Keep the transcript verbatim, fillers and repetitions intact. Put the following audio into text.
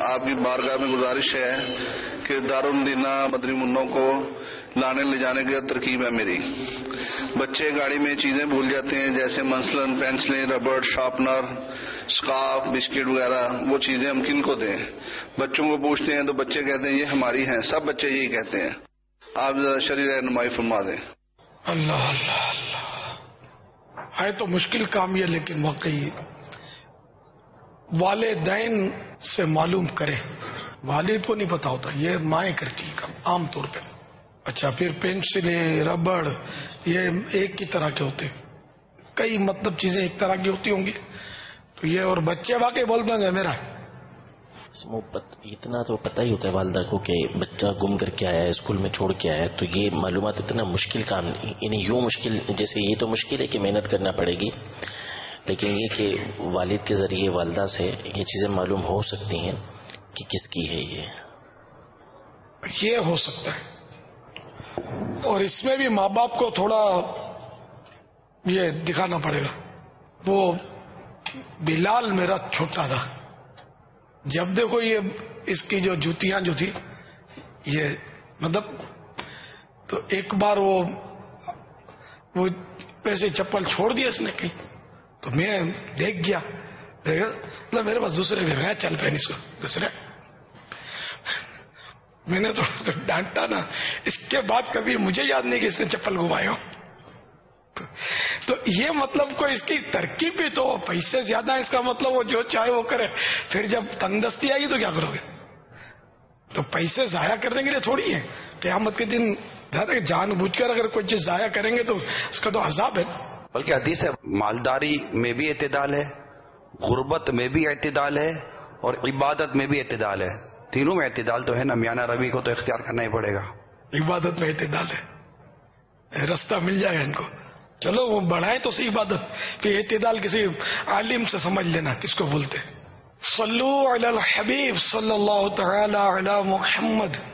آپ کی بارگاہ میں گزارش ہے کہ دارالمدینہ مدنی منوں کو لانے لے جانے کی ترکیب ہے میری. بچے گاڑی میں چیزیں بھول جاتے ہیں، جیسے مثلاً پینسلیں، ربڑ، شارپنر، اسکارف، بسکٹ وغیرہ. وہ چیزیں ہم کن کو دیں؟ بچوں کو پوچھتے ہیں تو بچے کہتے ہیں یہ ہماری ہیں. سب بچے یہی کہتے ہیں. آپ ذرا شرعی رہنمائی فرما دیں. اللہ اللہ اللہ، ہے تو مشکل کام یہ، لیکن واقعی والدین سے معلوم کرے. والد کو نہیں پتا ہوتا، یہ مائیں کرتی کام عام طور پہ. اچھا، پھر پینسلیں، ربڑ، یہ ایک کی طرح کے ہوتے، کئی مطلب چیزیں ایک طرح کی ہوتی ہوں گی. تو یہ اور بچے واقعی بول دیں گے میرا. اتنا تو پتہ ہی ہوتا ہے والدہ کو کہ بچہ گم کر کے آیا ہے، اسکول میں چھوڑ کے آیا ہے. تو یہ معلومات اتنا مشکل کام نہیں، یعنی یوں مشکل جیسے یہ تو مشکل ہے کہ محنت کرنا پڑے گی، لیکن یہ کہ والد کے ذریعے والدہ سے یہ چیزیں معلوم ہو سکتی ہیں کہ کس کی ہے. یہ یہ ہو سکتا ہے. اور اس میں بھی ماں باپ کو تھوڑا یہ دکھانا پڑے گا. وہ بلال میرا چھوٹا تھا، جب دیکھو یہ اس کی جو جوتیاں جو تھی یہ مطلب، تو ایک بار وہ وہ پیسے چپل چھوڑ دیا اس نے کہیں، تو میں دیکھ گیا، مطلب میرے پاس دوسرے بھی گئے، چل پہن اس کو دوسرے. میں نے تو ڈانٹا نا. اس کے بعد کبھی مجھے یاد نہیں کہ اس نے چپل گھمائے ہو. تو یہ مطلب کو اس کی ترکیب بھی تو پیسے زیادہ ہے، اس کا مطلب وہ جو چاہے وہ کرے. پھر جب تندرستی آئے گی تو کیا کرو گے؟ تو پیسے ضائع کرنے کے لیے تھوڑی ہے. قیامت کے دن جان بوجھ کر اگر کوئی چیز ضائع کریں گے تو اس کا تو عذاب ہے. بلکہ حدیث ہے مالداری میں بھی اعتدال ہے، غربت میں بھی اعتدال ہے، اور عبادت میں بھی اعتدال ہے. تینوں میں اعتدال تو ہے نا. میاں روی کو تو اختیار کرنا ہی پڑے گا. عبادت میں اعتدال ہے، رستہ مل جائے گا ان کو. چلو وہ بڑھائے تو صحیح عبادت. پھر اعتدال کسی عالم سے سمجھ لینا کس کو بولتے. صلو علی الحبیب صلی اللہ تعالی علی محمد.